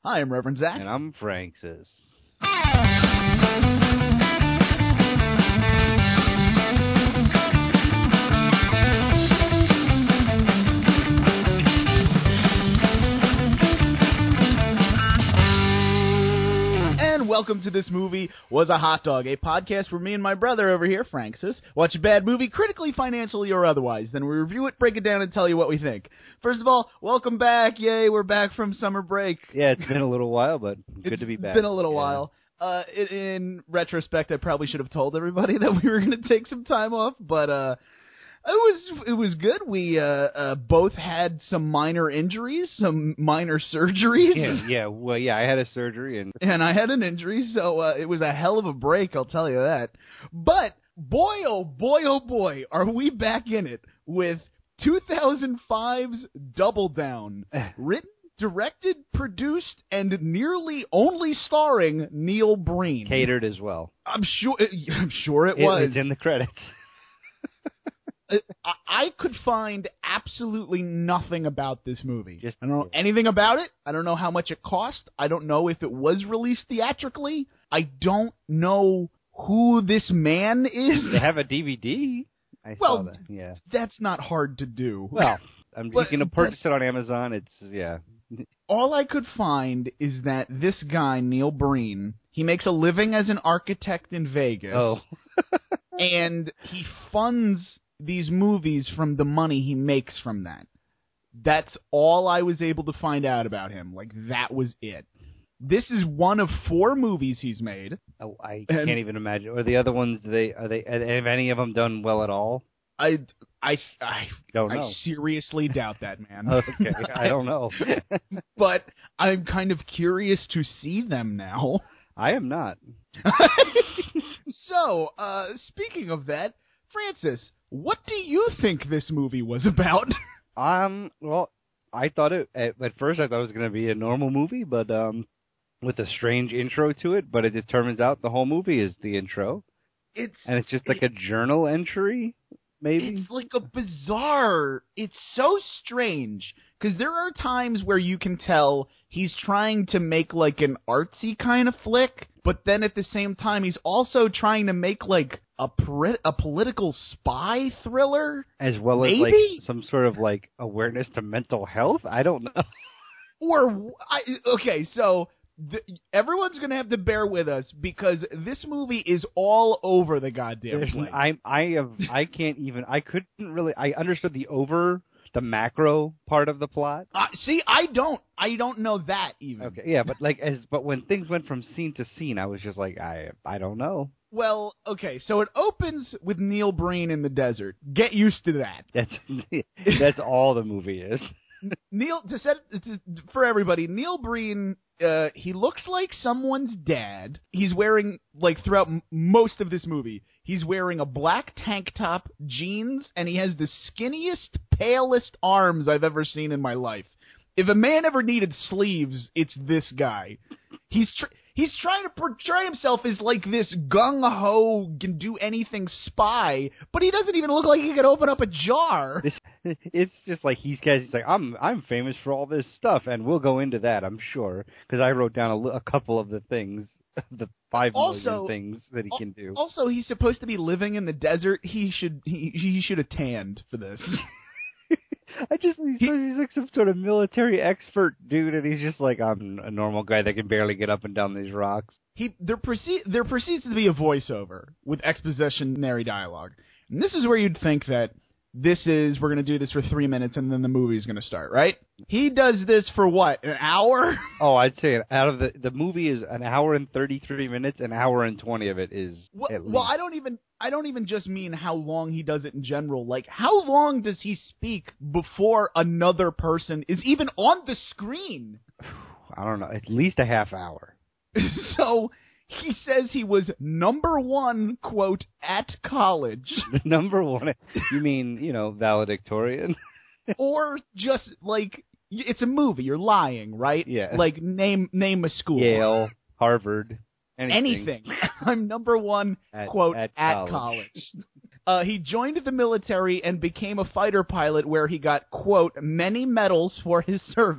Hi, I'm Reverend Zach. And I'm Francis. And welcome to This Movie Was a Hot Dog, a podcast where me and my brother over here, Francis, watch a bad movie, critically, financially, or otherwise. Then we review it, break it down, and tell you what we think. First of all, welcome back. Yay, we're back from summer break. Yeah, it's been a little while, but good to be back. It's been a little while. In retrospect, I probably should have told everybody that we were going to take some time off, but it was good. We both had some minor injuries, some minor surgeries. Well, I had a surgery and I had an injury, so it was a hell of a break, I'll tell you that. But boy, oh boy, are we back in it with 2005's Double Down, written, directed, produced, and nearly only starring Neil Breen. catered as well. I'm sure it was. It's in the credits. I could find absolutely nothing about this movie. I don't know anything about it. I don't know how much it cost. I don't know if it was released theatrically. I don't know who this man is. They have a DVD. I saw that. Yeah. That's not hard to do. Well, you can purchase it on Amazon. All I could find is that this guy, Neil Breen, he makes a living as an architect in Vegas. Oh. And he funds these movies from the money he makes from that. That's all I was able to find out about him. Like, that was it. This is one of 4 movies he's made. Oh, I can't even imagine. Or the other ones, have any of them done well at all? I don't know. I seriously doubt that, man. Okay, I don't know. But I'm kind of curious to see them now. I am not. So, speaking of that, Francis, what do you think this movie was about? Well, I thought at first I thought it was going to be a normal movie, but with a strange intro to it. But it turns out the whole movie is the intro. It's just like a journal entry, maybe. It's like a bizarre. It's so strange because there are times where you can tell he's trying to make like an artsy kind of flick, but then at the same time he's also trying to make like a political spy thriller, as well as maybe? Like some sort of like awareness to mental health. I don't know. Okay, so everyone's gonna have to bear with us because this movie is all over the goddamn place. I understood the macro part of the plot. See, I don't know that even. Okay, yeah, but when things went from scene to scene, I was just like, I don't know. Well, okay, so it opens with Neil Breen in the desert. Get used to that. That's all the movie is. For everybody, Neil Breen, he looks like someone's dad. He's wearing, like, throughout most of this movie, he's wearing a black tank top, jeans, and he has the skinniest, palest arms I've ever seen in my life. If a man ever needed sleeves, it's this guy. He's trying to portray himself as like this gung-ho, can do anything spy, but he doesn't even look like he could open up a jar. It's just like he's like, I'm famous for all this stuff, and we'll go into that, I'm sure, because I wrote down a couple of the things, the 5 million things that he can do. Also, he's supposed to be living in the desert. He should have tanned for this. He's like some sort of military expert dude, and he's just like, I'm a normal guy that can barely get up and down these rocks. There proceeds to be a voiceover with expositionary dialogue. And this is where you'd think that we're going to do this for 3 minutes and then the movie's going to start, right? He does this for what, an hour? Oh, I'd say out of the movie is an hour and 33 minutes, an hour and 20 of it is at least. Well, I don't even just mean how long he does it in general. Like, how long does he speak before another person is even on the screen? I don't know, at least a half hour. So he says he was number 1, quote, at college. Number 1? You mean, valedictorian? Or just, like, it's a movie. You're lying, right? Yeah. Like, name a school. Yale, Harvard, anything. I'm number 1, quote, at college. He joined the military and became a fighter pilot where he got, quote, many medals for his service.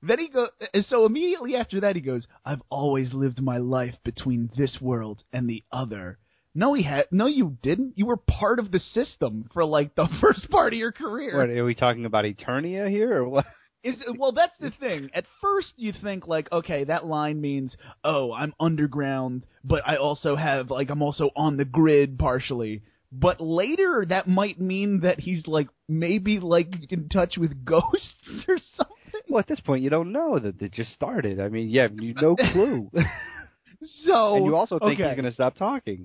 Then he goes, so immediately after that he goes, I've always lived my life between this world and the other. No, you didn't. You were part of the system for like the first part of your career. What, are we talking about Eternia here or what? Well, that's the thing. At first you think like, okay, that line means, oh, I'm underground, but I also have like I'm also on the grid partially. But later that might mean that he's like maybe like in touch with ghosts or something. Well, at this point you don't know that it just started. I mean, you have no clue. So, and you also think okay. he's going to stop talking.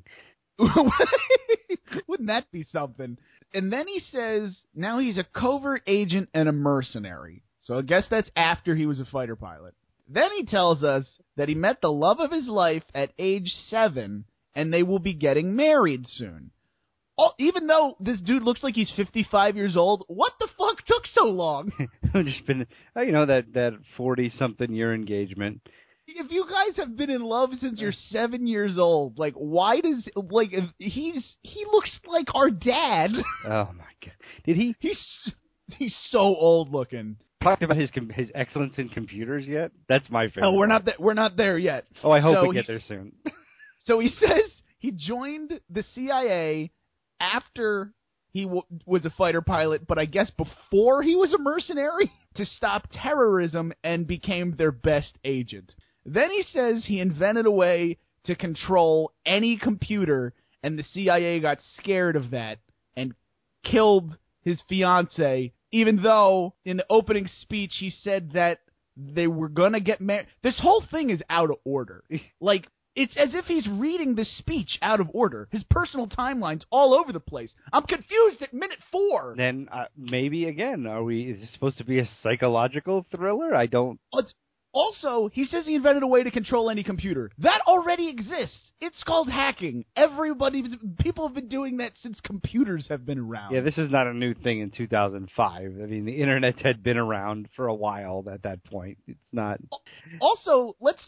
Wouldn't that be something? And then he says now he's a covert agent and a mercenary. So I guess that's after he was a fighter pilot. Then he tells us that he met the love of his life at age 7, and they will be getting married soon. Oh, even though this dude looks like he's 55 years old, what the fuck took so long? Just been, that 40-something year engagement. If you guys have been in love since you're 7 years old, like, why does, like, he looks like our dad. Oh my god. Did he? He's so old looking. Talked about his excellence in computers yet? That's my favorite. Oh, we're not there yet. Oh, I hope we get there soon. So he says he joined the CIA after he was a fighter pilot, but I guess before he was a mercenary, to stop terrorism, and became their best agent. Then he says he invented a way to control any computer, and the CIA got scared of that and killed his fiancée, even though in the opening speech he said that they were going to get married. This whole thing is out of order. Like, it's as if he's reading this speech out of order. His personal timeline's all over the place. I'm confused at minute 4. Then maybe, again, is this supposed to be a psychological thriller? I don't... Also, he says he invented a way to control any computer. That already exists. It's called hacking. People have been doing that since computers have been around. Yeah, this is not a new thing in 2005. I mean, the internet had been around for a while at that point. It's not... Also, let's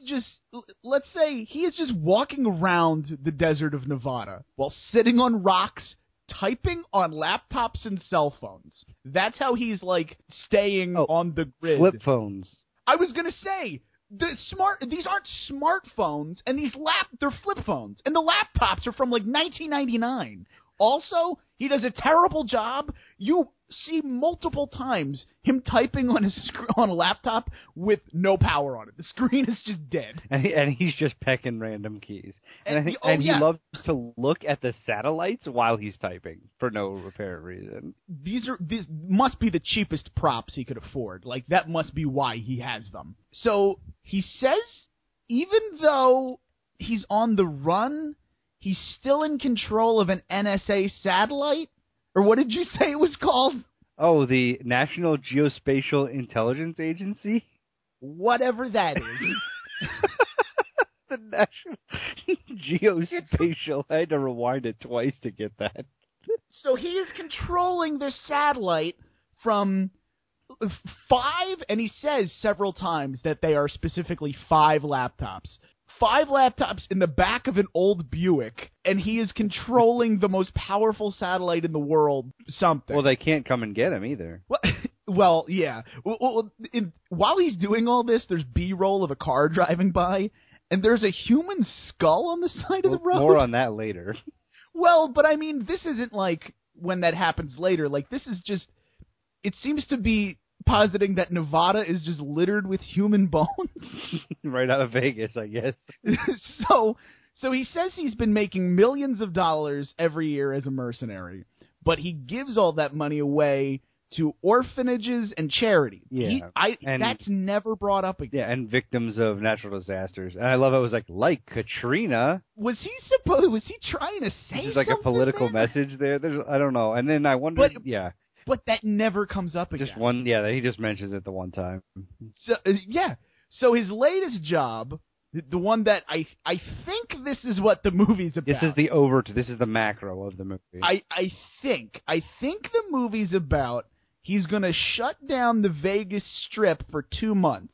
say he is just walking around the desert of Nevada while sitting on rocks, typing on laptops and cell phones. That's how he's, like, staying on the grid. Flip phones. I was gonna say these aren't smartphones, and they're flip phones, and the laptops are from like 1999. Also, he does a terrible job. You see multiple times him typing on a laptop with no power on it. The screen is just dead, and he's just pecking random keys. And he loves to look at the satellites while he's typing for no apparent reason. These must be the cheapest props he could afford. Like, that must be why he has them. So he says, even though he's on the run, he's still in control of an NSA satellite? Or what did you say it was called? Oh, the National Geospatial Intelligence Agency? Whatever that is. The National Geospatial. I had to rewind it twice to get that. So he is controlling this satellite from 5, and he says several times that they are specifically 5 laptops. 5 laptops in the back of an old Buick, and he is controlling the most powerful satellite in the world, something. Well, they can't come and get him either. Well, yeah. While he's doing all this, there's B-roll of a car driving by, and there's a human skull on the side of the road. More on that later. Well, but I mean, this isn't like when that happens later. Like, this is just... It seems to be positing that Nevada is just littered with human bones. Right out of Vegas, I guess. So he says he's been making millions of dollars every year as a mercenary, but he gives all that money away to orphanages and charities. Yeah. That's never brought up again. Yeah, and victims of natural disasters. And I love it was like Katrina. Was he trying to say something? Like a political message there? I don't know. And then I wondered, But that never comes up again. Just one, he just mentions it the one time. So, So his latest job, the one that I think this is what the movie's about. This is the macro of the movie. I think the movie's about he's going to shut down the Vegas Strip for 2 months.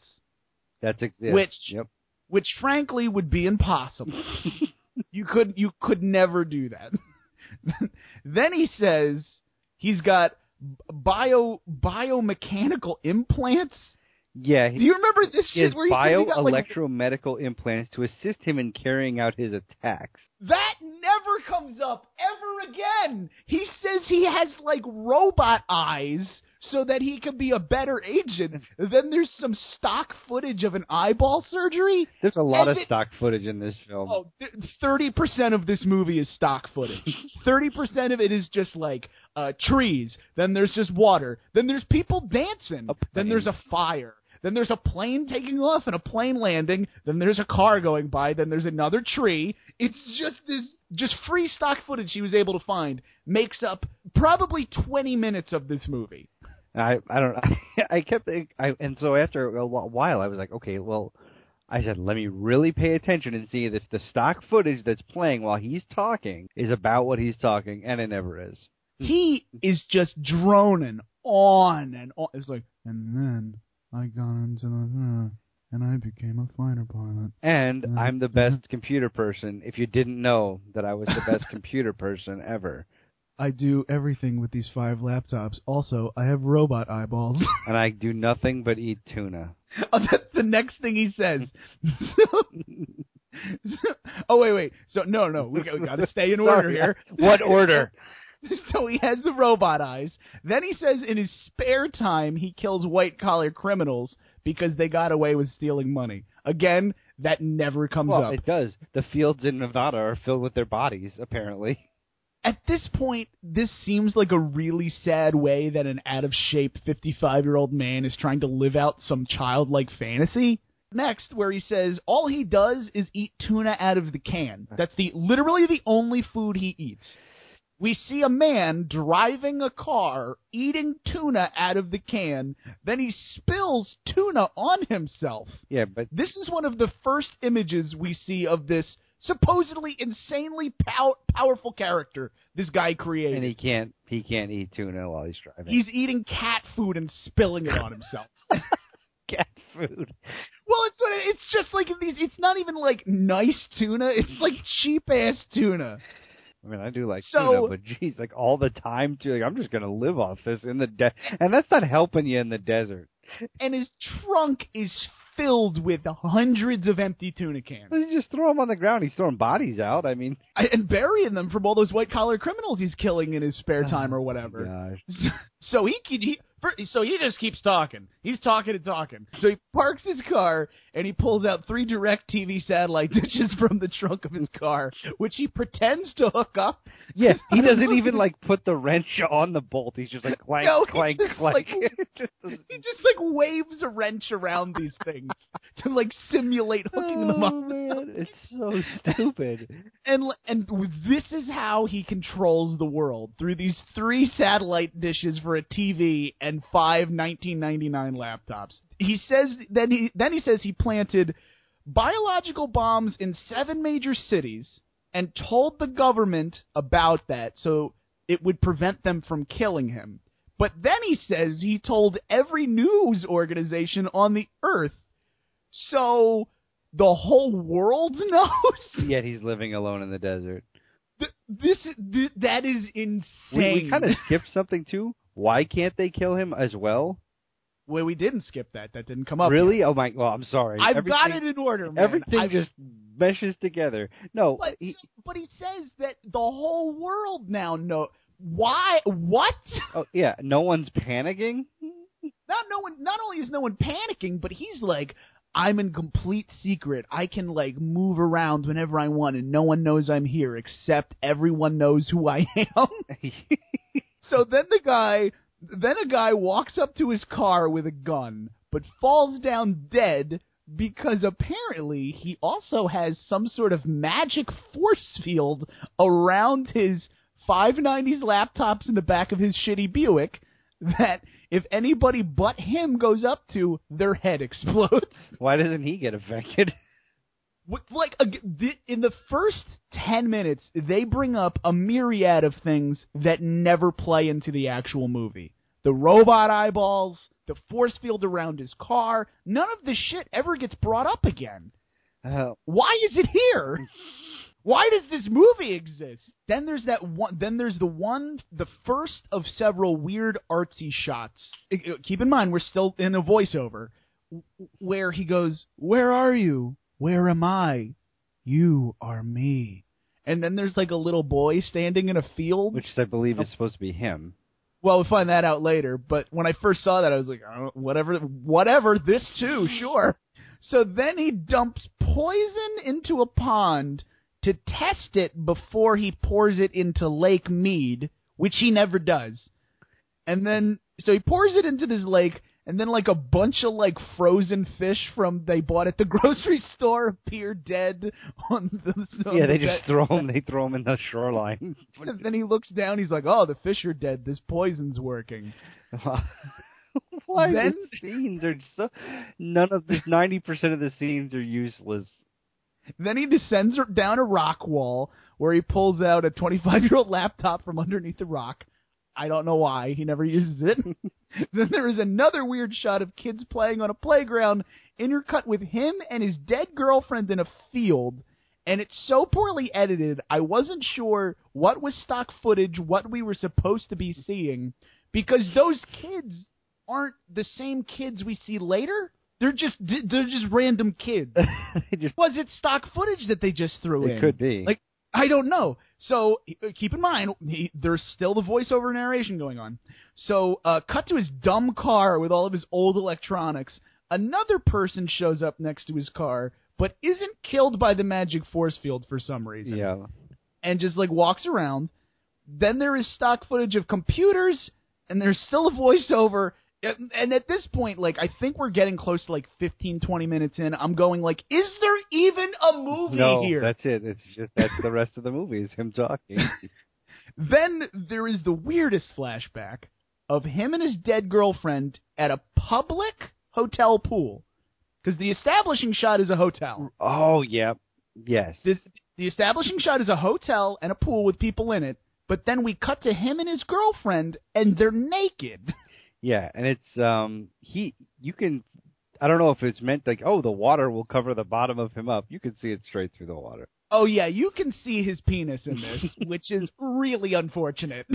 Which frankly would be impossible. You could never do that. Then he says he's got biomechanical implants Yeah. Do you remember this He has shit where he said he got, like, bioelectromedical implants to assist him in carrying out his attacks. that never comes up ever again. He says he has, like, robot eyes so that he can be a better agent. Then there's some stock footage of an eyeball surgery. There's a lot of stock footage in this film. Oh, 30% of this movie is stock footage. 30% of it is just, like, trees. Then there's just water. Then there's people dancing. Then there's a fire. Then there's a plane taking off and a plane landing. Then there's a car going by. Then there's another tree. It's just free stock footage he was able to find makes up probably 20 minutes of this movie. I don't. And so after a while, I was like, okay, well, I said, let me really pay attention and see if the stock footage that's playing while he's talking is about what he's talking, and it never is. He is just droning on and on. It's like, and then I got into the, and I became a fighter pilot. And I'm the best computer person, if you didn't know that I was the best computer person ever. I do everything with these 5 laptops. Also, I have robot eyeballs. And I do nothing but eat tuna. Oh, that's the next thing he says. Oh, wait. So, no. We got to stay in order here. What order? So he has the robot eyes. Then he says in his spare time he kills white-collar criminals because they got away with stealing money. Again, that never comes up. Well, it does. The fields in Nevada are filled with their bodies, apparently. At this point, this seems like a really sad way that an out-of-shape 55-year-old man is trying to live out some childlike fantasy. Next, where he says all he does is eat tuna out of the can. That's literally the only food he eats. We see a man driving a car, eating tuna out of the can, then he spills tuna on himself. Yeah, but this is one of the first images we see of this supposedly insanely powerful character this guy created. And he can't eat tuna while he's driving. He's eating cat food and spilling it on himself. Cat food. Well, it's just like it's not even like nice tuna. It's like cheap ass tuna. I mean, I do like tuna, but geez, like all the time too. Like, I'm just gonna live off this in the and that's not helping you in the desert. And his trunk is filled with hundreds of empty tuna cans. Well, you just throw them on the ground. He's throwing bodies out. I mean, and burying them from all those white-collar criminals he's killing in his spare time or whatever. Gosh. So he just keeps talking. He's talking and talking. So he parks his car, and he pulls out 3 DirecTV satellite dishes from the trunk of his car, which he pretends to hook up. Yes, he doesn't even, like, put the wrench on the bolt. He's just like, clank, clank, clank. He just, like, waves a wrench around these things to, like, simulate hooking them up. Oh, man, it's so stupid. And this is how he controls the world, through these 3 satellite dishes for a TV and 5 1999 laptops. He says then he says he planted biological bombs in 7 major cities and told the government about that so it would prevent them from killing him. But then he says he told every news organization on the earth, so the whole world knows. Yet he's living alone in the desert. That is insane. We kind of skipped something too. Why can't they kill him as well? Well, we didn't skip that. That didn't come up. Really? Yet. Oh my! Well, I'm sorry. I've got it in order, man. Everything just meshes together. No, but he says that the whole world now knows. Why? What? Oh yeah, no one's panicking. Not only is no one panicking, but he's like, I'm in complete secret. I can like move around whenever I want, and no one knows I'm here except everyone knows who I am. So then a guy walks up to his car with a gun, but falls down dead because apparently he also has some sort of magic force field around his 590s laptops in the back of his shitty Buick that if anybody but him goes up to, their head explodes. Why doesn't he get affected? Like, in the first 10 minutes, they bring up a myriad of things that never play into the actual movie. The robot eyeballs, the force field around his car, none of this shit ever gets brought up again. Why is it here? Why does this movie exist? Then there's the first of several weird artsy shots. Keep in mind, we're still in a voiceover, where he goes, "Where are you? Where am I? You are me." And then there's like a little boy standing in a field. Which I believe is supposed to be him. Well, we'll find that out later. But when I first saw that, I was like, oh, whatever, this too, sure. So then he dumps poison into a pond to test it before he pours it into Lake Mead, which he never does. And then, so he pours it into this lake, and then like a bunch of like frozen fish they bought at the grocery store appear dead on the. Yeah, they just throw them. They throw them in the shoreline. And then he looks down. He's like, "Oh, the fish are dead. This poison's working." Why the scenes are so? None of this. 90% of the scenes are useless. Then he descends down a rock wall where he pulls out a 25-year-old laptop from underneath the rock. I don't know why. He never uses it. Then there is another weird shot of kids playing on a playground, intercut with him and his dead girlfriend in a field. And it's so poorly edited, I wasn't sure what was stock footage, what we were supposed to be seeing, because those kids aren't the same kids we see later. They're just random kids. Was it stock footage that they just threw in? It could be. Like, I don't know. So keep in mind, there's still the voiceover narration going on. So cut to his dumb car with all of his old electronics. Another person shows up next to his car, but isn't killed by the magic force field for some reason. Yeah. And just like walks around. Then there is stock footage of computers, and there's still a voiceover. And at this point, like, I think we're getting close to, like, 15, 20 minutes in. I'm going, like, is there even a movie here? No, that's it. It's just, that's the rest of the movie is him talking. Then there is the weirdest flashback of him and his dead girlfriend at a public hotel pool. Because the establishing shot is a hotel. Oh, yeah. Yes. The establishing shot is a hotel and a pool with people in it. But then we cut to him and his girlfriend, and they're naked. Yeah, and it's you can, I don't know if it's meant like, oh, the water will cover the bottom of him up. You can see it straight through the water. Oh yeah, you can see his penis in this, which is really unfortunate.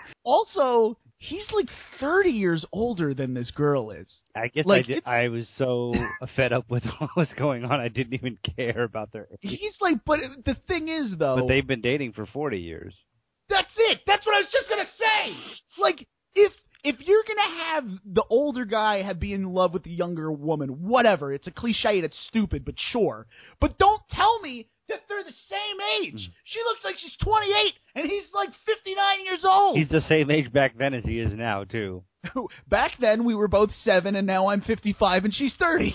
Also, he's like 30 years older than this girl is. I guess like, I was so fed up with what was going on, I didn't even care about their age. He's like, but the thing is, though... But they've been dating for 40 years. That's it! That's what I was just gonna say! Like, if you're gonna have the older guy be in love with the younger woman, whatever, it's a cliche, it's stupid, but sure. But don't tell me that they're the same age. She looks like she's 28, and he's like 59 years old. He's the same age back then as he is now, too. Back then, we were both 7, and now I'm 55, and she's 30.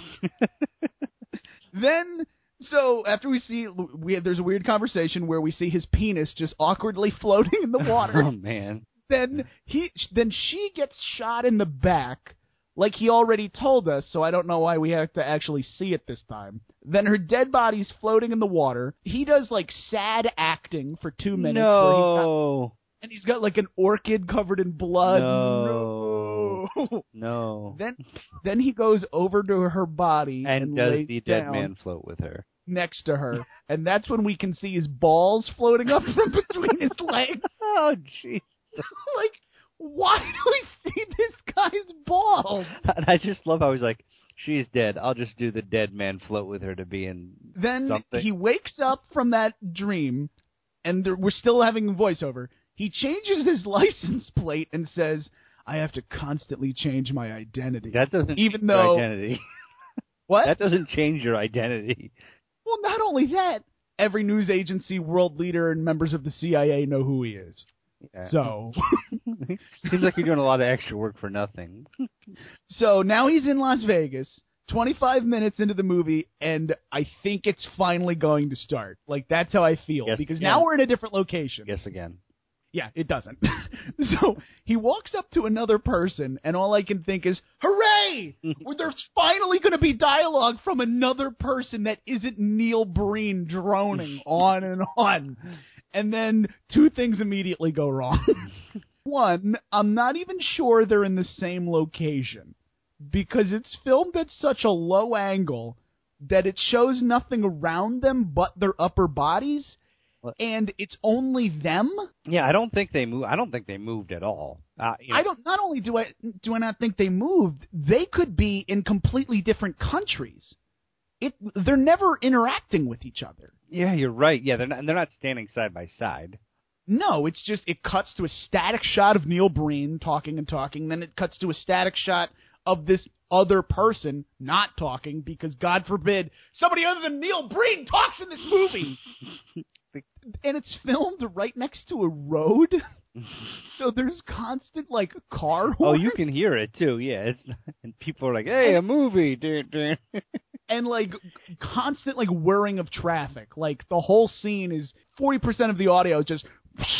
Then, so after there's a weird conversation where we see his penis just awkwardly floating in the water. Oh, man. Then she gets shot in the back, like he already told us, so I don't know why we have to actually see it this time. Then her dead body's floating in the water. He does, like, sad acting for 2 minutes. No. And he's got, like, an orchid covered in blood. No. Then he goes over to her body and does lays the dead down man float with her. Next to her. And that's when we can see his balls floating up from between his legs. Oh, jeez. Like, why do we see this guy's balls? And I just love how he's like, she's dead. I'll just do the dead man float with her to be in then something. He wakes up from that dream, and we're still having a voiceover. He changes his license plate and says, I have to constantly change my identity. That doesn't change your identity. What? That doesn't change your identity. Well, not only that, every news agency, world leader, and members of the CIA know who he is. Yeah. So seems like you're doing a lot of extra work for nothing. So now he's in Las Vegas, 25 minutes into the movie, and I think it's finally going to start. Like, that's how I feel. Yes, because now we're in a different location. Yes, again. Yeah, it doesn't. So he walks up to another person, and all I can think is, hooray! There's finally going to be dialogue from another person that isn't Neil Breen droning on and on. And then 2 things immediately go wrong. One, I'm not even sure they're in the same location, because it's filmed at such a low angle that it shows nothing around them but their upper bodies. and it's only them. Yeah, I don't think they moved. I don't think they moved at all. I don't. Not only do I not think they moved, they could be in completely different countries. They're never interacting with each other. Yeah, you're right. Yeah, they're not standing side by side. No, it's just it cuts to a static shot of Neil Breen talking and talking, then it cuts to a static shot of this other person not talking because, God forbid, somebody other than Neil Breen talks in this movie. And it's filmed right next to a road, so there's constant, like, car horn. Oh, you can hear it, too, yeah. And people are like, hey, a movie. And, like, constant, like, whirring of traffic. Like, the whole scene is 40% of the audio is just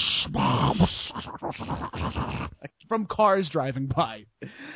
from cars driving by.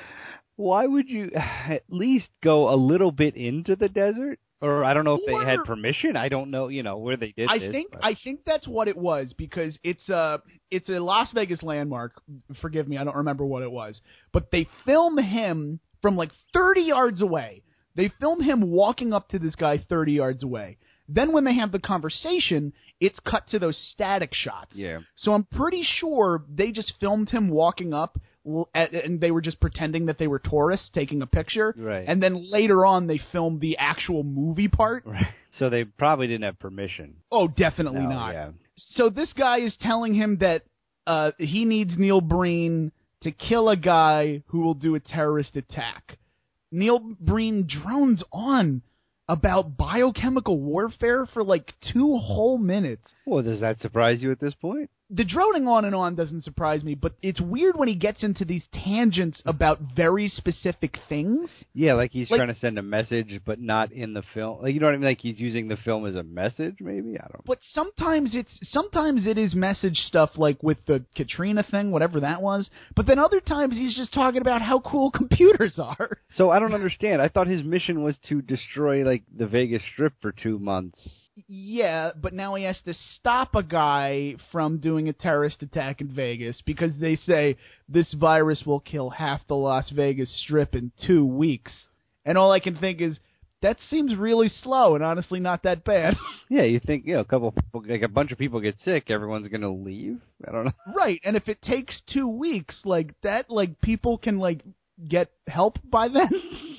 Why would you at least go a little bit into the desert? Or I don't know if they had permission. I don't know, where they did this. I think that's what it was, because it's a Las Vegas landmark. Forgive me, I don't remember what it was. But they film him from like 30 yards away. They film him walking up to this guy 30 yards away. Then when they have the conversation, it's cut to those static shots. Yeah. So I'm pretty sure they just filmed him walking up, and they were just pretending that they were tourists taking a picture. Right. And then later on, they filmed the actual movie part. Right. So they probably didn't have permission. Oh, definitely not. Yeah. So this guy is telling him that he needs Neil Breen to kill a guy who will do a terrorist attack. Neil Breen drones on about biochemical warfare for like 2 whole minutes. Well, does that surprise you at this point? The droning on and on doesn't surprise me, but it's weird when he gets into these tangents about very specific things. Yeah, like he's trying to send a message, but not in the film. Like, you know what I mean? Like he's using the film as a message, maybe? I don't know. But sometimes it is message stuff, like with the Katrina thing, whatever that was. But then other times he's just talking about how cool computers are. So I don't understand. I thought his mission was to destroy, like, the Vegas Strip for 2 months. Yeah, but now he has to stop a guy from doing a terrorist attack in Vegas because they say this virus will kill half the Las Vegas Strip in 2 weeks. And all I can think is, that seems really slow and honestly not that bad. Yeah, you think, a couple people, like a bunch of people get sick, everyone's going to leave? I don't know. Right, and if it takes 2 weeks, like that, like people can like get help by then.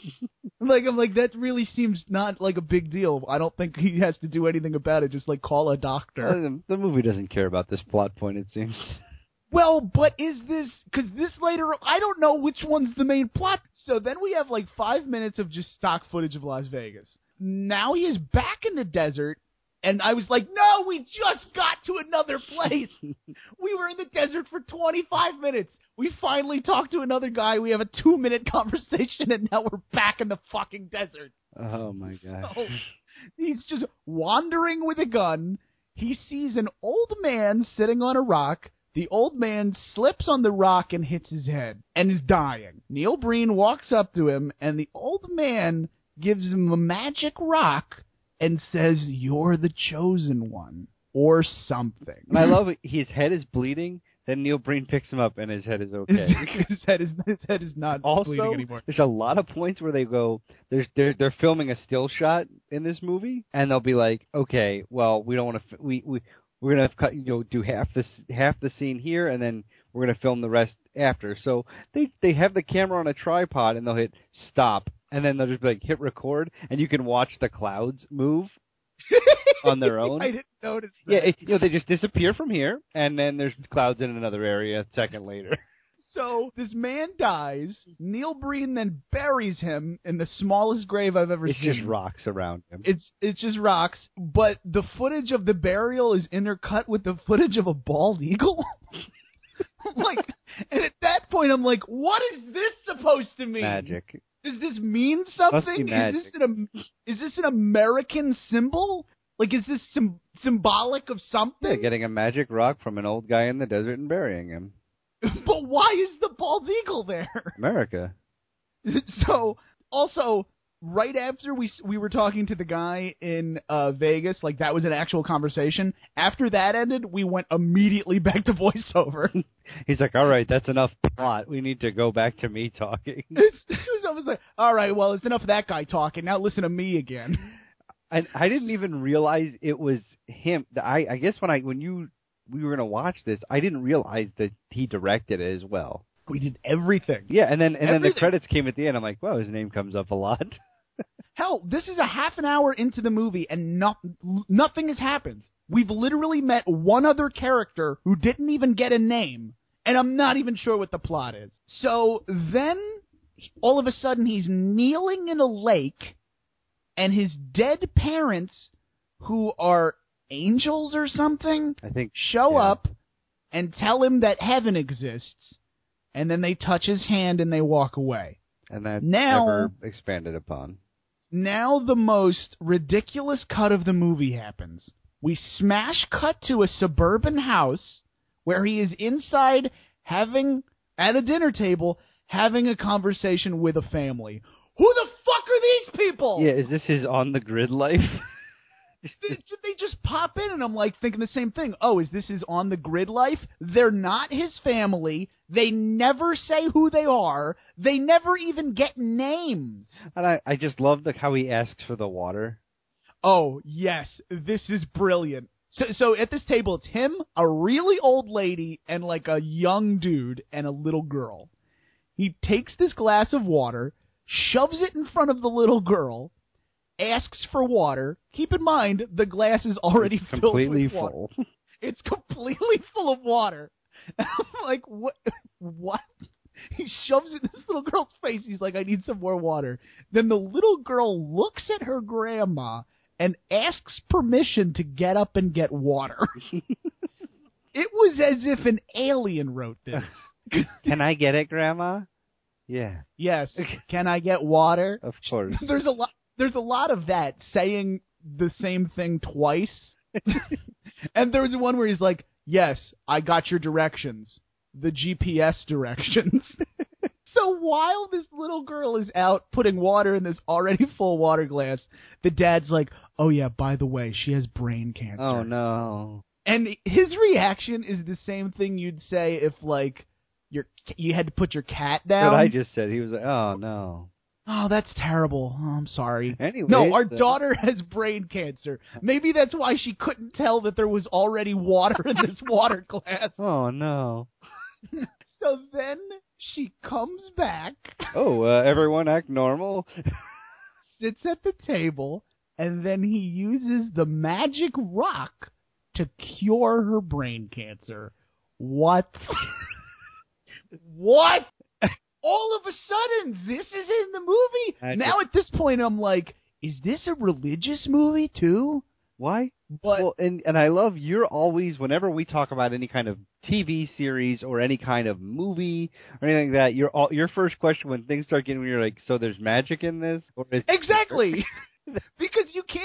I'm like, that really seems not like a big deal. I don't think he has to do anything about it. Just like call a doctor. The movie doesn't care about this plot point, it seems. Well, but is this, because this later, I don't know which one's the main plot. So then we have like 5 minutes of just stock footage of Las Vegas. Now he is back in the desert, and I was like, no, we just got to another place. We were in the desert for 25 minutes. We finally talked to another guy. We have a 2-minute conversation, and now we're back in the fucking desert. Oh, my gosh. So he's just wandering with a gun. He sees an old man sitting on a rock. The old man slips on the rock and hits his head and is dying. Neil Breen walks up to him, and the old man gives him a magic rock and says, "You're the chosen one," or something. And I love it. His head is bleeding. Then Neil Breen picks him up, and his head is okay. his head is not bleeding anymore. There's a lot of points where they go. They're filming a still shot in this movie, and they'll be like, "Okay, well, we don't want to. We're gonna cut, do half the scene here, and then we're gonna film the rest after." So they have the camera on a tripod, and they'll hit stop, and then they'll just be like hit record, and you can watch the clouds move on their own. I didn't notice that. Yeah, they just disappear from here, and then there's clouds in another area a second later. So this man dies. Neil Breen then buries him in the smallest grave I've ever seen. It's just rocks around him. It's just rocks, but the footage of the burial is intercut with the footage of a bald eagle. And at that point, I'm like, what is this supposed to mean? Magic. Does this mean something? Magic. Is this an American symbol? Like, is this symbolic of something? Yeah, getting a magic rock from an old guy in the desert and burying him. But why is the bald eagle there? America. So, also, right after we were talking to the guy in Vegas, like that was an actual conversation. After that ended, we went immediately back to voiceover. He's like, all right, that's enough plot. We need to go back to me talking. It was almost like, all right, well, it's enough of that guy talking. Now listen to me again. I didn't even realize it was him. I guess when we were gonna watch this, I didn't realize that he directed it as well. We did everything. Yeah, and then the credits came at the end. I'm like, wow, his name comes up a lot. Hell, this is a half an hour into the movie, and nothing has happened. We've literally met one other character who didn't even get a name, and I'm not even sure what the plot is. So then, all of a sudden, he's kneeling in a lake, and his dead parents, who are angels or something, I think, show up and tell him that heaven exists, and then they touch his hand and they walk away. And that's never expanded upon. Now the most ridiculous cut of the movie happens. We smash cut to a suburban house where he is inside at a dinner table having a conversation with a family. Who the fuck are these people? Yeah, is this his on the grid life? They just pop in, and I'm like thinking the same thing. Oh, is this his on the grid life? They're not his family. They never say who they are. They never even get names. And I just love how he asks for the water. Oh, yes. This is brilliant. So at this table, it's him, a really old lady, and like a young dude and a little girl. He takes this glass of water, shoves it in front of the little girl, asks for water. Keep in mind, the glass is already filled with water. Full. It's completely full of water. And I'm like, what? He shoves it in this little girl's face. He's like, I need some more water. Then the little girl looks at her grandma and asks permission to get up and get water. It was as if an alien wrote this. Can I get it, Grandma? Yeah. Yes. Can I get water? Of course. There's a lot of that, saying the same thing twice. And there was one where he's like, yes, I got your directions. The GPS directions. So while this little girl is out putting water in this already full water glass, the dad's like, oh yeah, by the way, she has brain cancer. Oh no. And his reaction is the same thing you'd say if, like, you had to put your cat down. What I just said. He was like, oh no. Oh, that's terrible. Oh, I'm sorry. Anyway, no, our daughter has brain cancer. Maybe that's why she couldn't tell that there was already water in this water glass. Oh, no. So then she comes back. Oh, everyone act normal. Sits at the table, and then he uses the magic rock to cure her brain cancer. What? What? All of a sudden, this is in the movie. Now at this point, I'm like, is this a religious movie too? Why? But, well, and I love you're always, whenever we talk about any kind of TV series or any kind of movie or anything like that, your first question when things start getting weird, like, so there's magic in this? Or is exactly. Because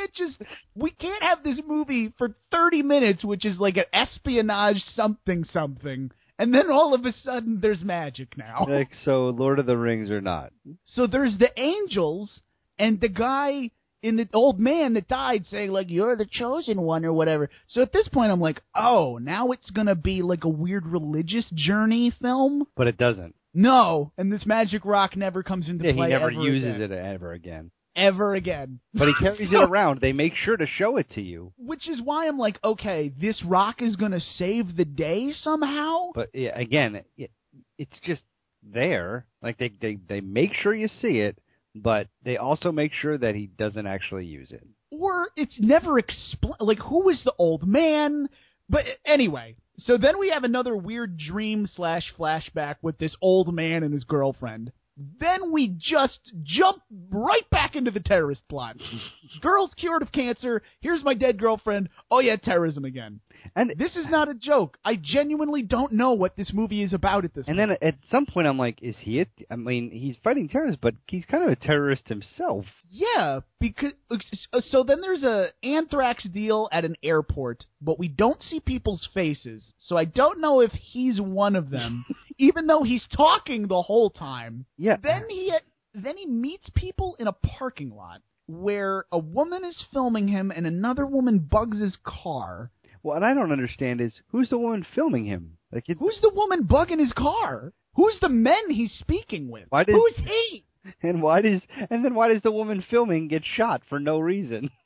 we can't have this movie for 30 minutes, which is like an espionage something, and then all of a sudden there's magic now. Like, so Lord of the Rings or not. So there's the angels and the guy in the old man that died saying, like, you're the chosen one or whatever. So at this point I'm like, oh, now it's going to be like a weird religious journey film? But it doesn't. No, and this magic rock never comes into play. He never ever uses again. it ever again. Ever again. But he carries it around. They make sure to show it to you. Which is why I'm like, okay, this rock is going to save the day somehow? But yeah, again, it's just there. Like, they make sure you see it, but they also make sure that he doesn't actually use it. Or it's never explained. Like, who was the old man? But anyway, so then we have another weird dream / flashback with this old man and his girlfriend. Then we just jump right back into the terrorist plot. Girl's cured of cancer. Here's my dead girlfriend. Oh, yeah, terrorism again. And this is not a joke. I genuinely don't know what this movie is about at this point. And then at some point I'm like, is he I mean, he's fighting terrorists, but he's kind of a terrorist himself. Yeah, because so then there's a anthrax deal at an airport, but we don't see people's faces. So I don't know if he's one of them, even though he's talking the whole time. Yeah. Then he meets people in a parking lot where a woman is filming him and another woman bugs his car. What I don't understand is, who's the woman filming him? Like, who's the woman bugging his car? Who's the men he's speaking with? Who's he? And then why does the woman filming get shot for no reason?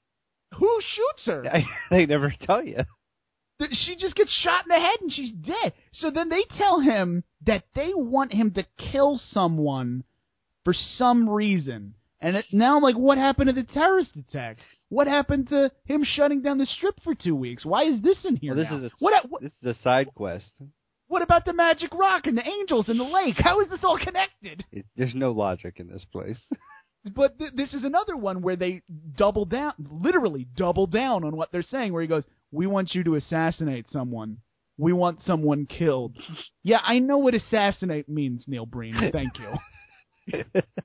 Who shoots her? They never tell you. She just gets shot in the head and she's dead. So then they tell him that they want him to kill someone for some reason. And now I'm like, what happened to the terrorist attack? What happened to him shutting down the Strip for 2 weeks? Why is this in here this now? This is a side quest. What about the magic rock and the angels in the lake? How is this all connected? There's no logic in this place. But this is another one where they literally double down on what they're saying, where he goes, we want you to assassinate someone. We want someone killed. Yeah, I know what assassinate means, Neil Breen. Thank you.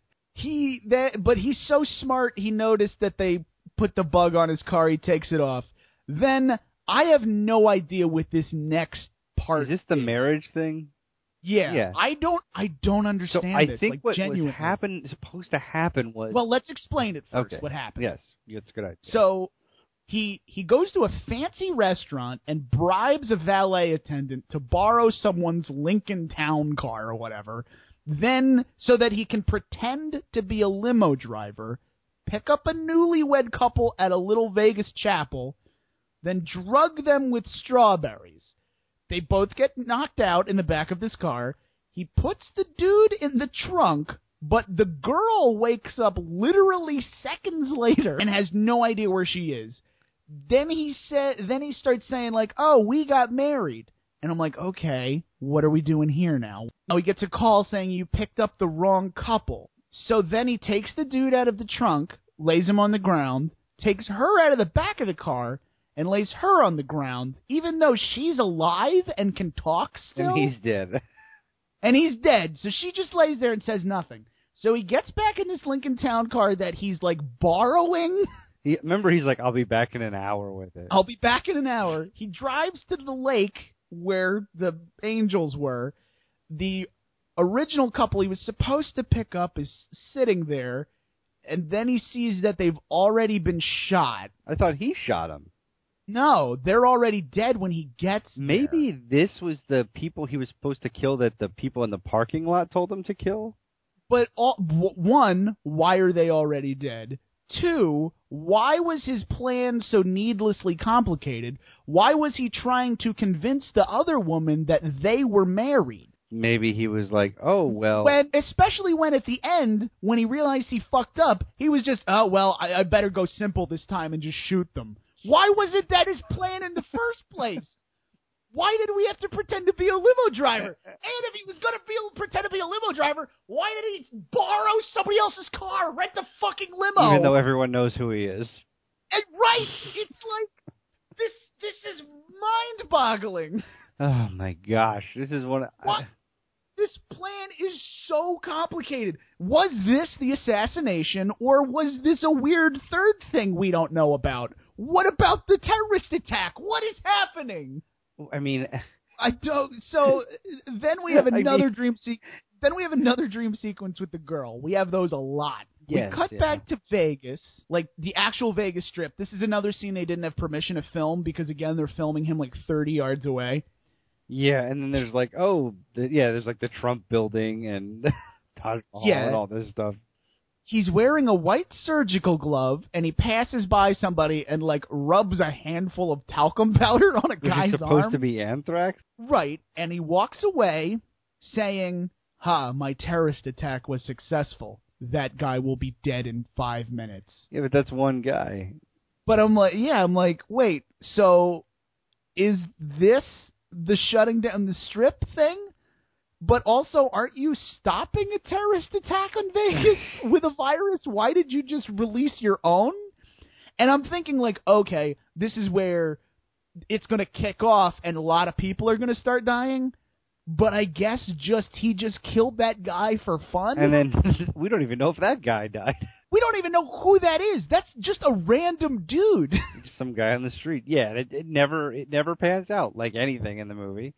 But he's so smart, he noticed that they put the bug on his car. He takes it off. Then I have no idea what this next part is. This the marriage thing? Yeah. I don't understand this. I think what genuinely. was supposed to happen was... Well, let's explain it first, okay. What happened. Yes, that's a good idea. So he goes to a fancy restaurant and bribes a valet attendant to borrow someone's Lincoln Town car or whatever, then so that he can pretend to be a limo driver, pick up a newlywed couple at a little Vegas chapel, then drug them with strawberries. They both get knocked out in the back of this car. He puts the dude in the trunk, but the girl wakes up literally seconds later and has no idea where she is. Then he starts saying, like, oh, we got married. And I'm like, okay, what are we doing here now? Oh, he gets a call saying you picked up the wrong couple. So then he takes the dude out of the trunk, lays him on the ground, takes her out of the back of the car, and lays her on the ground, even though she's alive and can talk still. And he's dead. And he's dead, so she just lays there and says nothing. So he gets back in this Lincoln Town car that he's, like, borrowing. Remember, he's like, I'll be back in an hour with it. I'll be back in an hour. He drives to the lake where the angels were. The original couple he was supposed to pick up is sitting there, and then he sees that they've already been shot. I thought he shot him. No, they're already dead when he gets there. Maybe this was the people he was supposed to kill that the people in the parking lot told him to kill? But, one, why are they already dead? Two, why was his plan so needlessly complicated? Why was he trying to convince the other woman that they were married? Maybe he was like, oh, well... Especially when at the end, when he realized he fucked up, he was just, oh, well, I better go simple this time and just shoot them. Why was it that his plan in the first place? Why did we have to pretend to be a limo driver? And if he was going to pretend to be a limo driver, why did he borrow somebody else's car, rent a fucking limo? Even though everyone knows who he is. And right, it's like, this is mind-boggling. Oh my gosh, this is one... What? This plan is so complicated. Was this the assassination, or was this a weird third thing we don't know about? What about the terrorist attack? What is happening? I mean, I don't. So then we have another dream sequence. Then we have another dream sequence with the girl. We have those a lot. Yes, we cut back to Vegas, like the actual Vegas Strip. This is another scene they didn't have permission to film because, again, they're filming him like 30 yards away. Yeah, and then there's like, there's like the Trump building and Taj Mahal and all this stuff. He's wearing a white surgical glove, and he passes by somebody and, like, rubs a handful of talcum powder on a guy's arm. Is it supposed to be anthrax? Right, and he walks away saying, my terrorist attack was successful. That guy will be dead in 5 minutes. Yeah, but that's one guy. But I'm like, wait, so is this the shutting down the Strip thing? But also, aren't you stopping a terrorist attack on Vegas with a virus? Why did you just release your own? And I'm thinking, like, okay, this is where it's going to kick off and a lot of people are going to start dying. But I guess he just killed that guy for fun? And then we don't even know if that guy died. We don't even know who that is. That's just a random dude. Some guy on the street. Yeah, it never pans out like anything in the movie.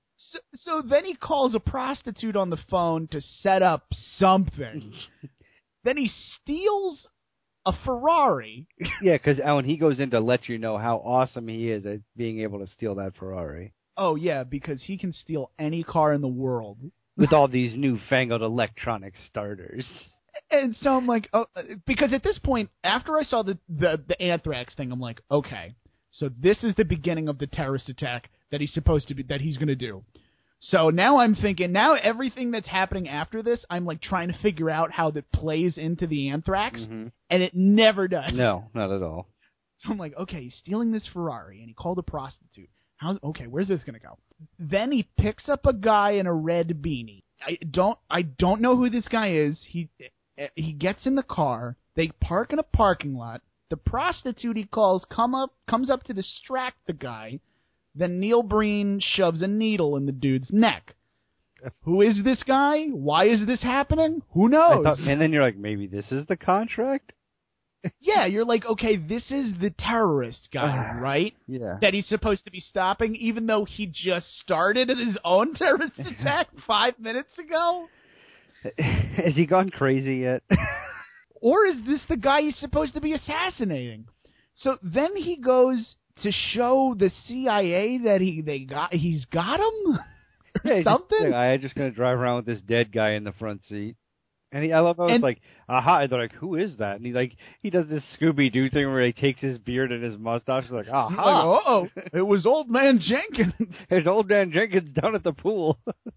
So then he calls a prostitute on the phone to set up something. Then he steals a Ferrari. Yeah, because when he goes in to let you know how awesome he is at being able to steal that Ferrari. Oh, yeah, because he can steal any car in the world. With all these newfangled electronic starters. And so I'm like, oh, because at this point, after I saw the anthrax thing, I'm like, okay, so this is the beginning of the terrorist attack that he's going to do. So now I'm thinking, now everything that's happening after this, I'm like trying to figure out how that plays into the anthrax, and it never does. No, not at all. So I'm like, okay, he's stealing this Ferrari, and he called a prostitute. Okay, where's this going to go? Then he picks up a guy in a red beanie. I don't know who this guy is. He gets in the car. They park in a parking lot. The prostitute he calls comes up to distract the guy. Then Neil Breen shoves a needle in the dude's neck. Who is this guy? Why is this happening? Who knows? And then you're like, maybe this is the contract? Yeah, you're like, okay, this is the terrorist guy, right? Yeah. That he's supposed to be stopping, even though he just started his own terrorist attack 5 minutes ago? Has he gone crazy yet? Or is this the guy he's supposed to be assassinating? So then he goes to show the CIA that he's got him? Or something? I'm just going to drive around with this dead guy in the front seat. And I love how it's like, aha, and they're like, who is that? And he does this Scooby-Doo thing where he takes his beard and his mustache. He's like, aha. Like, uh-oh, it was Old Man Jenkins. There's Old Man Jenkins down at the pool.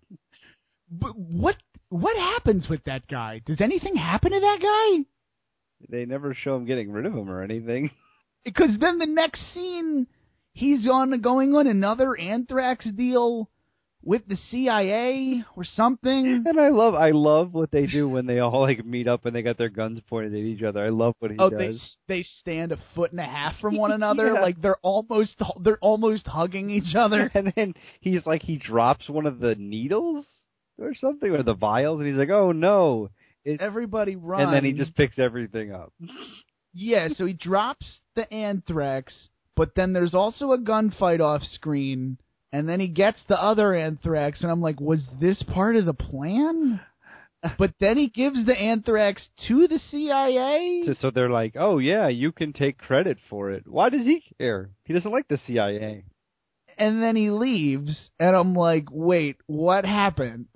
But what happens with that guy? Does anything happen to that guy? They never show him getting rid of him or anything. Because then the next scene, he's going on another anthrax deal with the CIA or something. And I love what they do when they all like meet up and they got their guns pointed at each other. I love what he does. They stand a foot and a half from one another, yeah. Like they're almost hugging each other. And then he drops one of the needles or something, or the vials, and he's like, "Oh no!" Everybody run. And then he just picks everything up. Yeah, so he drops the anthrax, but then there's also a gunfight off screen. And then he gets the other anthrax, and I'm like, was this part of the plan? But then he gives the anthrax to the CIA? So they're like, oh, yeah, you can take credit for it. Why does he care? He doesn't like the CIA. And then he leaves, and I'm like, wait, what happened?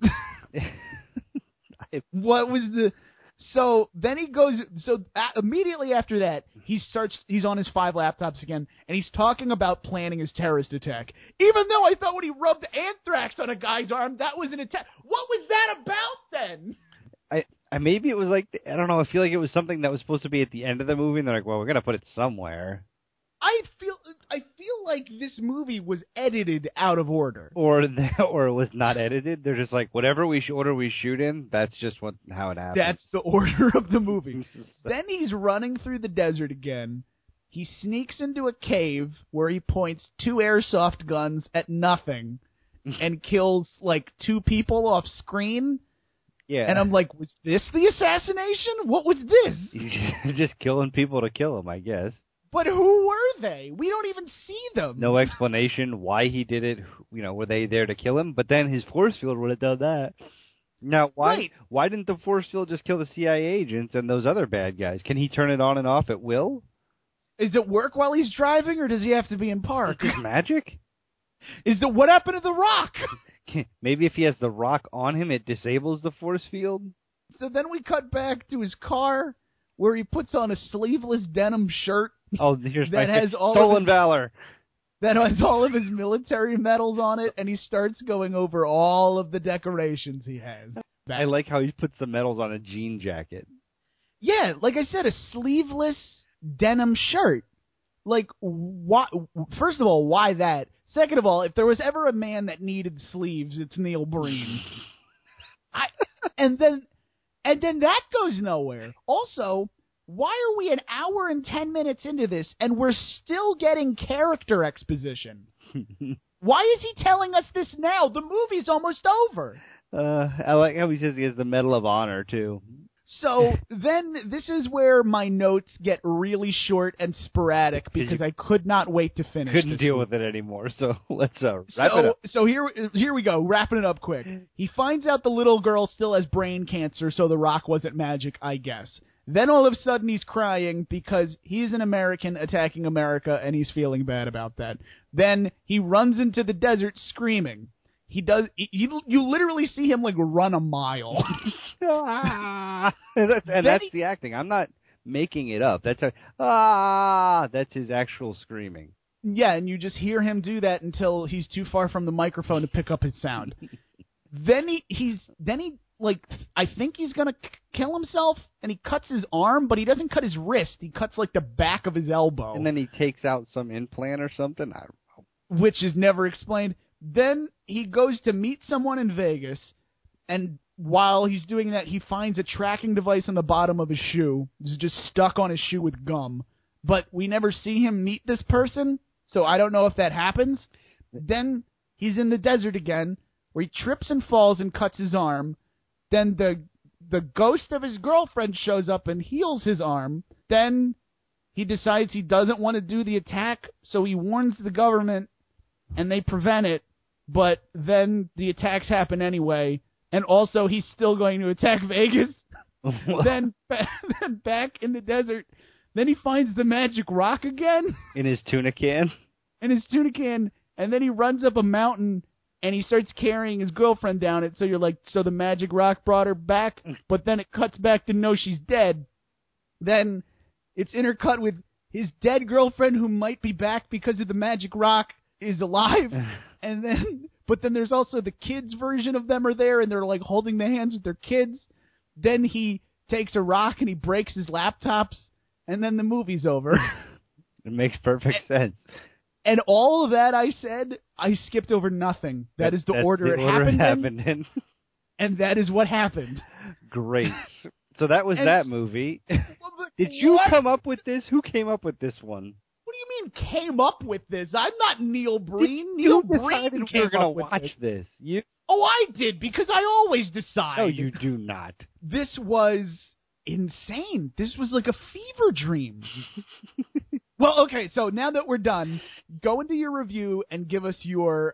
What was the... So then he goes. So immediately after that, he's on his 5 laptops again, and he's talking about planning his terrorist attack. Even though I thought when he rubbed anthrax on a guy's arm, that was an attack. What was that about then? I maybe it was like, I don't know. I feel like it was something that was supposed to be at the end of the movie, and they're like, well, we're gonna put it somewhere. I feel like this movie was edited out of order, or it was not edited. They're just like, whatever order we shoot in, that's just how it happens. That's the order of the movie. Then he's running through the desert again. He sneaks into a cave where he points 2 airsoft guns at nothing and kills like 2 people off screen. Yeah, and I'm like, was this the assassination? What was this? You're just killing people to kill them, I guess. But who were they? We don't even see them. No explanation why he did it. Were they there to kill him? But then his force field would have done that. Now, why didn't the force field just kill the CIA agents and those other bad guys? Can he turn it on and off at will? Does it work while he's driving, or does he have to be in park? Is it magic? What happened to the rock? Maybe if he has the rock on him, it disables the force field? So then we cut back to his car, where he puts on a sleeveless denim shirt. Oh, here's that has all stolen valor. That has all of his military medals on it, and he starts going over all of the decorations he has. I like how he puts the medals on a jean jacket. Yeah, like I said, a sleeveless denim shirt. Like, why? First of all, why that? Second of all, if there was ever a man that needed sleeves, it's Neil Breen. And then that goes nowhere. Also, why are we an hour and 10 minutes into this and we're still getting character exposition? Why is he telling us this now? The movie's almost over. I like how he says he has the Medal of Honor, too. So then this is where my notes get really short and sporadic because I could not wait to finish. Couldn't deal with it anymore, so let's wrap it up. So here we go, wrapping it up quick. He finds out the little girl still has brain cancer, so the rock wasn't magic, I guess. Then all of a sudden he's crying because he's an American attacking America and he's feeling bad about that. Then he runs into the desert screaming. You literally see him like run a mile. That's the acting. I'm not making it up. That's that's his actual screaming. Yeah, and you just hear him do that until he's too far from the microphone to pick up his sound. Then he like, I think he's gonna kill himself, and he cuts his arm, but he doesn't cut his wrist. He cuts like the back of his elbow, and then he takes out some implant or something. I don't know, which is never explained. Then he goes to meet someone in Vegas, and while he's doing that, he finds a tracking device on the bottom of his shoe. It's just stuck on his shoe with gum. But we never see him meet this person, so I don't know if that happens. Then he's in the desert again, where he trips and falls and cuts his arm. Then the ghost of his girlfriend shows up and heals his arm. Then he decides he doesn't want to do the attack, so he warns the government, and they prevent it. But then the attacks happen anyway, and also he's still going to attack Vegas. then back in the desert, then he finds the magic rock again. In his tuna can? In his tuna can, and then he runs up a mountain, and he starts carrying his girlfriend down it, so you're like, so the magic rock brought her back, but then it cuts back to no, she's dead. Then it's intercut with his dead girlfriend, who might be back because of the magic rock, is alive, and then, but then there's also the kids' version of them are there, and they're like holding the hands with their kids. Then he takes a rock and he breaks his laptops, and then the movie's over. It makes perfect sense. And all of that I said, I skipped over nothing. That's the order it happened in. And that is what happened. Great. So that was that movie. Did you come up with this? Who came up with this one? What do you mean came up with this? I'm not Neil Breen. Neil Breen decided we were going to watch this. Oh, I did, because I always decide. No, you do not. This was insane. This was like a fever dream. Well, okay, so now that we're done, go into your review and give us your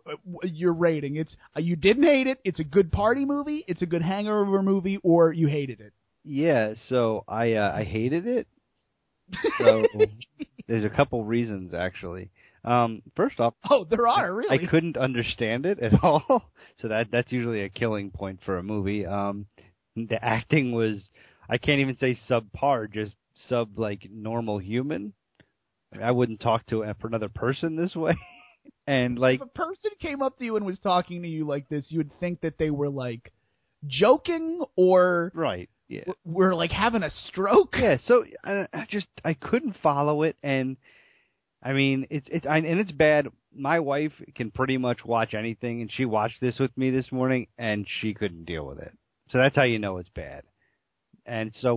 rating. It's you didn't hate it, it's a good party movie, it's a good hangover movie, or you hated it. Yeah, so I hated it. So there's a couple reasons, actually. First off, there are, really. I couldn't understand it at all, so that's usually a killing point for a movie. The acting was, I can't even say subpar, just like normal human. I wouldn't talk to another person this way. And like, if a person came up to you and was talking to you like this, you would think that they were like joking or right, yeah, were like having a stroke. Yeah, so I couldn't follow it, and I mean it's bad. My wife can pretty much watch anything, and she watched this with me this morning, and she couldn't deal with it. So that's how you know it's bad. And so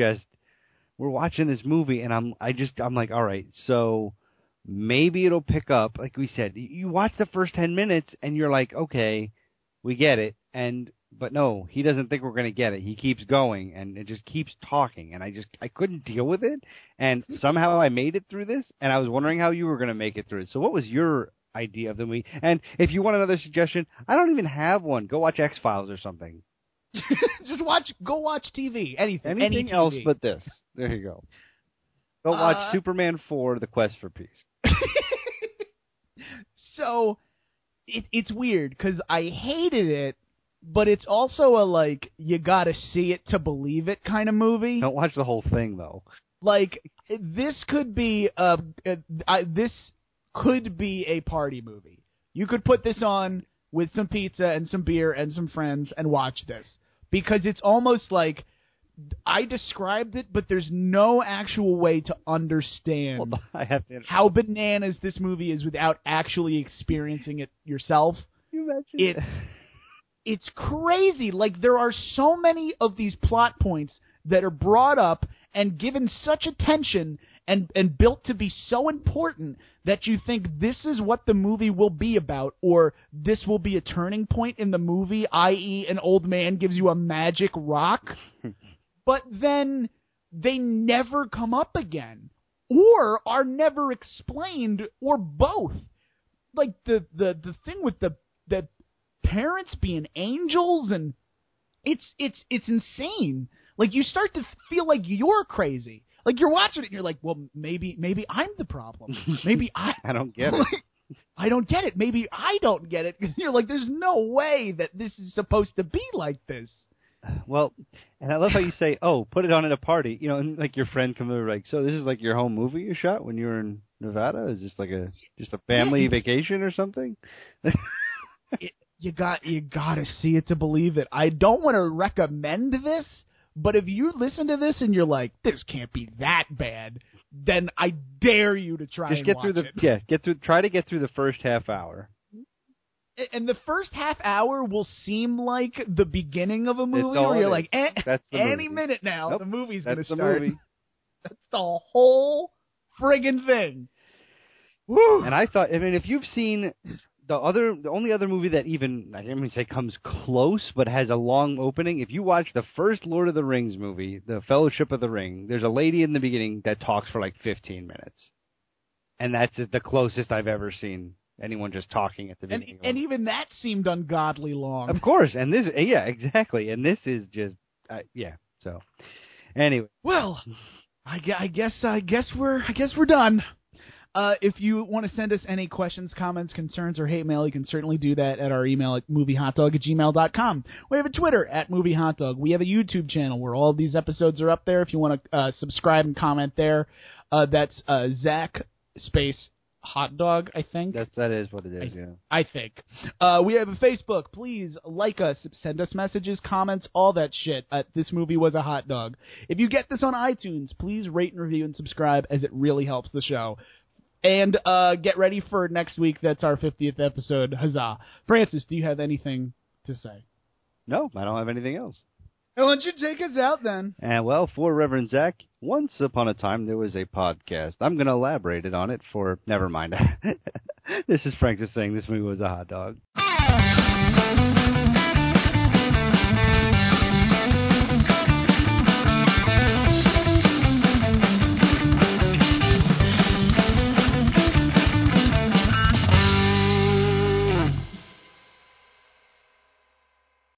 we're watching this movie, and I'm like, all right, so maybe it'll pick up. Like we said, you watch the first 10 minutes, and you're like, okay, we get it. But no, he doesn't think we're going to get it. He keeps going, and it just keeps talking, and I couldn't deal with it. And somehow I made it through this, and I was wondering how you were going to make it through it. So what was your idea of the movie? And if you want another suggestion, I don't even have one. Go watch X-Files or something. Just go watch TV. Anything else but this. There you go. Go watch Superman 4, The Quest for Peace. So, it's weird, because I hated it, but it's also a, like, you gotta see it to believe it kind of movie. Don't watch the whole thing, though. Like, this could be a party movie. You could put this on with some pizza and some beer and some friends and watch this. Because it's almost like I described it, but there's no actual way to understand how bananas this movie is without actually experiencing it yourself. You mentioned it's crazy. Like, there are so many of these plot points that are brought up and given such attention and built to be so important that you think this is what the movie will be about, or this will be a turning point in the movie, i.e. an old man gives you a magic rock. But then they never come up again, or are never explained, or both. Like the thing with the parents being angels, and it's insane. Like, you start to feel like you're crazy. Like, you're watching it and you're like, well, maybe I'm the problem. Maybe I don't get it. I don't get it. Maybe I don't get it. Because you're like, there's no way that this is supposed to be like this. Well, and I love how you say, "Oh, put it on at a party," and like your friend comes over, like, "So this is like your home movie you shot when you were in Nevada? Is this like just a family vacation or something?" You gotta see it to believe it. I don't want to recommend this, but if you listen to this and you're like, "This can't be that bad," then I dare you to try. Just get through Try to get through the first half hour. And the first half hour will seem like the beginning of a movie where you're like, any minute now, the movie's going to start. That's the whole friggin' thing. Woo. And I thought, if you've seen the only other movie that even, I didn't even say comes close, but has a long opening, if you watch the first Lord of the Rings movie, The Fellowship of the Ring, there's a lady in the beginning that talks for like 15 minutes. And that's the closest I've ever seen anyone just talking at the beginning. And even that seemed ungodly long. Of course, and this, exactly, and this is just, So, anyway. Well, I guess we're done. If you want to send us any questions, comments, concerns, or hate mail, you can certainly do that at our email at moviehotdog@gmail.com. We have a Twitter at moviehotdog. We have a YouTube channel where all of these episodes are up there. If you want to subscribe and comment there, that's Zach space hot dog, I think. That is what it is, yeah. I think. We have a Facebook. Please like us, send us messages, comments, all that shit. This movie was a hot dog. If you get this on iTunes, please rate and review and subscribe, as it really helps the show. And get ready for next week. That's our 50th episode. Huzzah. Francis, do you have anything to say? No, I don't have anything else. Why don't you take us out then? And well, for Reverend Zach, once upon a time there was a podcast. I'm going to elaborate on it for... Never mind. This is Francis saying this movie was a hot dog.